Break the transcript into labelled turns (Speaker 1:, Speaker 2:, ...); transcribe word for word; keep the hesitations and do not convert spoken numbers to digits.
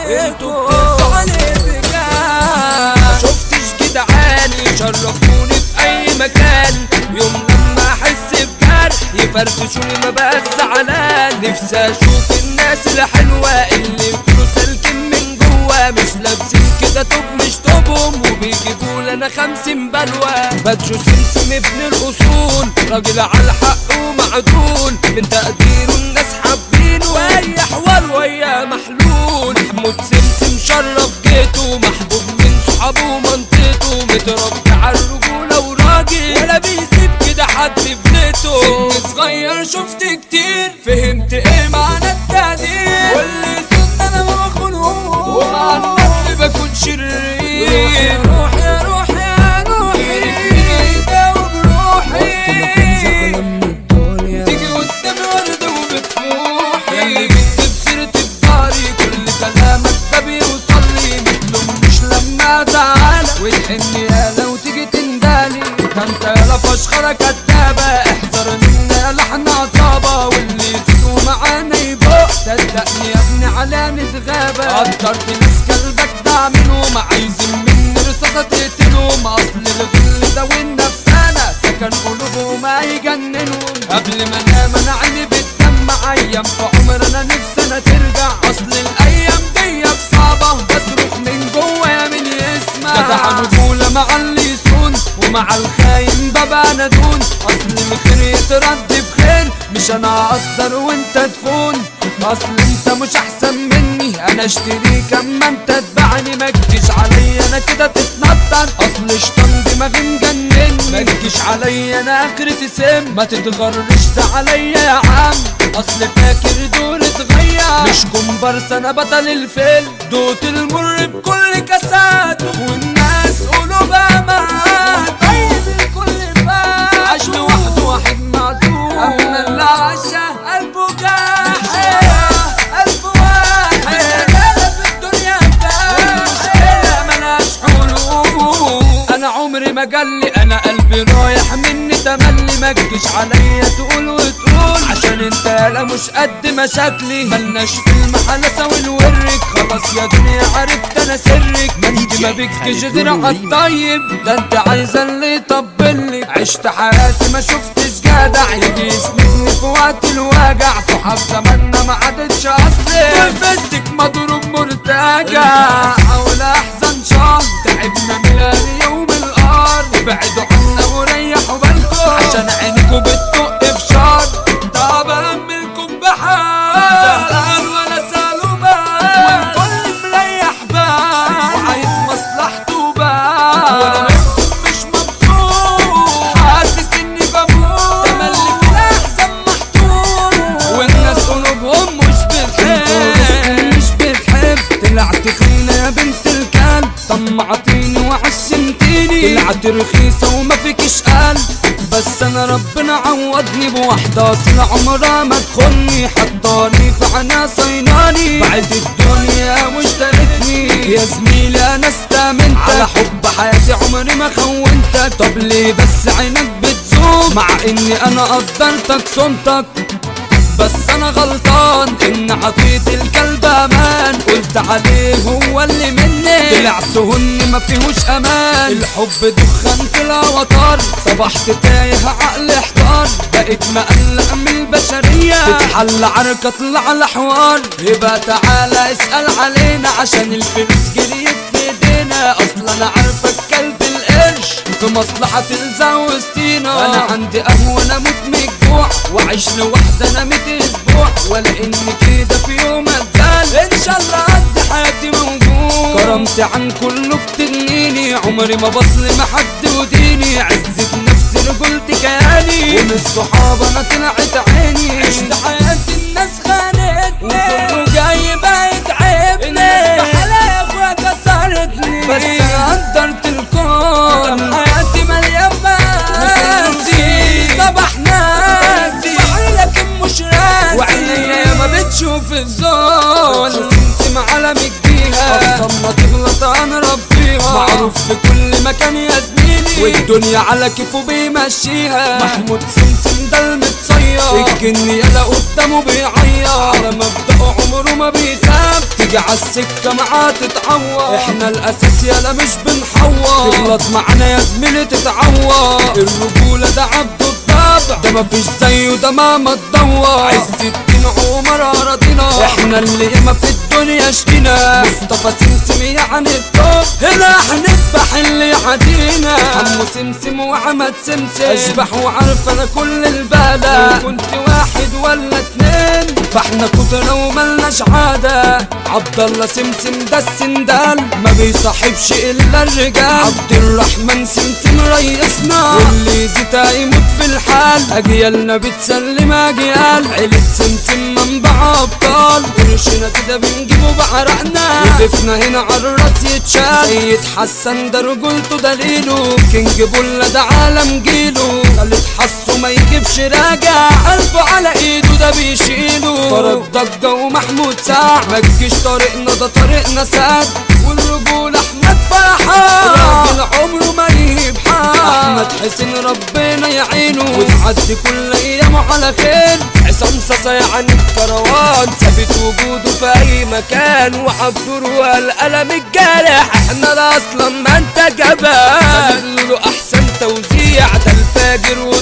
Speaker 1: انتوا بتنسوا عليه بجد. مشوفتش جدعاني شرفوني في اي مكان، يوم لما احس بجرح يفرفشوني ما بقى زعلان. نفسي اشوف الناس الحلوة اللي يكونوا سالكين من جوا، مش لابسين كده توب مش توبهم وبيجيبوا لنا خمسين بلوى. باتشو سمسم ابن الاصول، راجل على الحق ومعدول، من تقديره الناس حابينه واي حوار ويا محلول. محمود سمسم شرف جيته، محبوب من صحابه ومنطقته، متربي على الرجولة وراجل ولا بيسيب كده حد في بيته. سن صغير شفت كتير فهمت ايه معنى التقدير، واللي سن انا ما بخونهوش ومع النفس بكون شرير. روح يا روح يا روحي جاوب روحي، تيجي قدامي وردة وبتفوحي. ياللي بتجيب سيرة الداري كل كلامك ده بيوصلي، متلومنيش لما ازعلك وتحني يالا وتيجي تندالي. ده انت يالا فشخرة كدابة، احذر مني يالا احنا عصابة، واللي يزيدوا معانا يبقى صدقني يا ابني على نتغابى. قدرت ناس كلبك دعملهم، عايزين مني رصاصة تقتلهم، اصل الغل ده والنفسانة سكن قلوبهم هيجننهم. قبل ما انام انا عيني بتدمع، ايام في عمر انا نفسي انا ترجع، اصل الايام دي صعبة بصرخ من جوا يا من يسمع. جدع رجولة مع اللي يصون ومع الخاين ببقى ندون، اصل الخير يترد بخير، مش انا اقدر وانت تخون. اصل انت مش احسن مني، انا اشتريك اما انت تبعني. ما تجيش عليا انا كده تتنطر، اصل شطان دماغي مجنني. ما تجيش عليا انا اخرتي سم، ما تتغرش ده عليا يا عم، اصل فاكر دور صغير مش كومبارس انا بطل الفيلم. دوت المر بكل كاساته والناس قلوبها معاه، طيب الكل فات عاش لوحده واحد معزوم، اما اللي عاشا قلبه جاحد قلبه واحد. رجالة في الدنيا والمشكلة ملهاش حلول، انا عمري ما جلي انا قلبي رايح مني تملي. ما تجيش عليا تقول وتقول عشان انت لا مش قد مشاكلي، ملناش في المحل اسوي الورك. خلاص يا دنيا عرفت انا سرك، ما انت ما بكش غير عالطيب، ده انت عايزه اللي يطبلك. عشت حياتي ما شفتش جدع يجي يسندني في وقت الوجع، صحاب زماننا ما عادتش اصلي، فستك مضروب مرتجع. احاول احزن شهر تعبنا من اليوم الارض، ابعدوا عنا وريحوا بالكم عشان عينكم بتطق في شر. طب املكم بحال زهقان ولا سالوا بال، والكل مريح بال وعايز مصلحته بال، وانا منكم مش مبسوط حاسس اني بموت، تملي في الاحزان محطوط، والناس قلوبهم مش بتحب مش بتحب. طلعت خينة يا بنت الكلب، طمعتيني وعشمتيني، طلعت رخيصة وما فيكش قلب، بس انا ربنا عوضني بواحدة اصل عمرها ما تخوني، حطاني في عنا صيناني، بعد الدنيا واشترتني. يا زميلي انا استامنتك على حب حياتي عمري ما خونتك، طب ليه بس عينك بتزوم مع اني انا قدرتك صمتك؟ بس انا غلطان ان عطيت الكلب امان، قلت عليه هو اللي مني طلع سهن ما فيهوش امان. الحب دخان في الاوتار، صبحت تايه عقل احتار، بقيت مقلق من البشريه، تتحل عركه اطلع على حوار. يبقى تعالى اسال علينا عشان الفلوس جريت في ايدينا، اصلا انا عارفه الكلب القرش في مصلحه تلزق وسطينا. انا عندي قهوه انا موت من الجوع، واعيش لوحدي انا ميت اسبوع، ولا ان كده في يوم اتزال ان شاء الله قد حياتي موجود. كرمتي عن كله بتغنيني، عمري ما بظلم حد وديني، عزة نفسي رجولتي كياني، ومن الصحاب انا طلعت عيني. عشت حياتي الناس خانتني وكله جاي بقى يتعبني، الناس بحالها يا كسرتني، بس انا قدرت الكون. حياتي مليان مآسي صباح ناسي لكن مش راسي، وعينيا يا ما بتشوف الزون سمسم على مجديها، اصلا تغلط انا ربيها، معروف في كل مكان يا زميلي، والدنيا على كيفه بيمشيها. محمود سمسم ده المتصير الكن يلا قدامه بيعيط على مبدأه عمره ما بيخاف تيجي عالسكة معاه تتعور احنا الاساس يلا مش بنحور تغلط معانا يا زميلي تتعور الرجولة ده عبده الطبع ده مفيش زيه ده مهما تدور عز الدين عمر اراضينا احنا اللي ياما في الدنيا شقينا مصطفى سمسم يعني الطب هنا هنذبح اللي يعادينا عمو سمسم وعمد سمسم اشبح وعارف انا كل البلد كنت واحد ولا اتنين فاحنا كترة وملناش عادة عبد الله سمسم ده السندال ما بيصاحبش الا الرجال عبد الرحمن سمسم ريسنا واللي زيتا يموت في الحال اجيالنا بتسلم اجيال عيلة سمسم منبع ابطال قرشنا كده بنجيبه بعرقنا وقفنا هنا عالراس يتشال سيد حسن ده رجولته دليله كينج بولا ده عالم جيله خالد حسه ما يجيبش راجع قلبه على ايده ده بيشيله فرد ضجة ومحمود ساع ما تجيش طريقنا ده طريقنا ساد والرجولة احمد فرحان راجل عمره ما يهيب حال احمد حسين ربنا يعينه وتعدي كل ايامه على خير عصام صاصا يعني الكروان ثابت وجوده في اي مكان وعبده القلم الجارح احنا لا اصلا ما انت جبان له احسن توزيع ده الفاجر